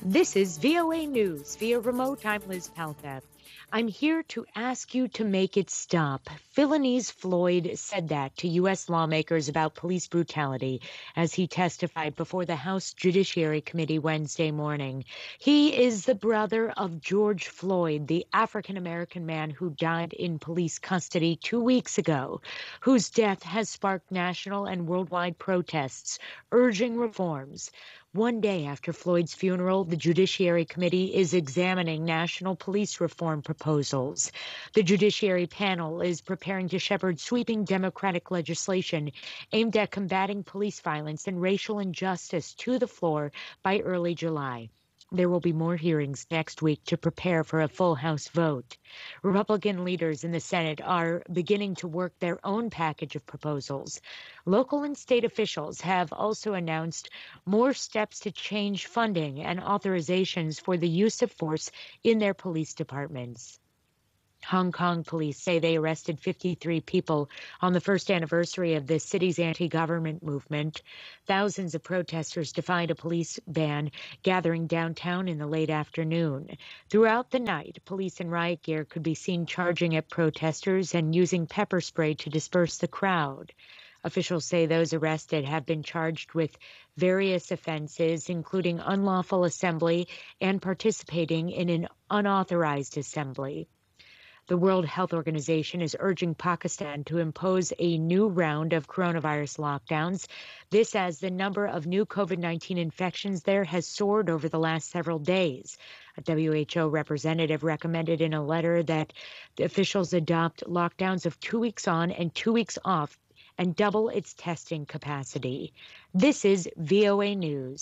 This is VOA News via remote. I'm Liz Palka. I'm here to ask you to make it stop. Philonise Floyd said that to U.S. lawmakers about police brutality as he testified before the House Judiciary Committee Wednesday morning. He is the brother of George Floyd, the African-American man who died in police custody 2 weeks ago, whose death has sparked national and worldwide protests urging reforms. One day after Floyd's funeral, the Judiciary Committee is examining national police reform proposals. The Judiciary panel is preparing to shepherd sweeping Democratic legislation aimed at combating police violence and racial injustice to the floor by early July. There will be more hearings next week to prepare for a full House vote. Republican leaders in the Senate are beginning to work their own package of proposals. Local and state officials have also announced more steps to change funding and authorizations for the use of force in their police departments. Hong Kong police say they arrested 53 people on the first anniversary of the city's anti-government movement. Thousands of protesters defied a police ban gathering downtown in the late afternoon. Throughout the night, police in riot gear could be seen charging at protesters and using pepper spray to disperse the crowd. Officials say those arrested have been charged with various offenses, including unlawful assembly and participating in an unauthorized assembly. The World Health Organization is urging Pakistan to impose a new round of coronavirus lockdowns. This as the number of new COVID-19 infections there has soared over the last several days. A WHO representative recommended in a letter that the officials adopt lockdowns of 2 weeks on and 2 weeks off and double its testing capacity. This is VOA News.